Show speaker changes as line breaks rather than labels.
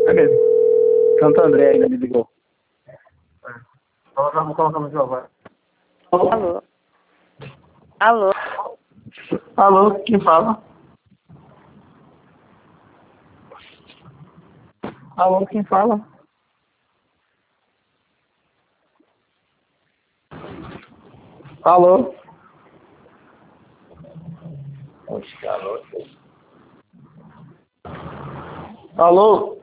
É mesmo. Santo André ainda me ligou.
Coloca no jogo, vai.
Alô? Alô?
Alô, quem fala? Alô, quem fala? Alô? Alô?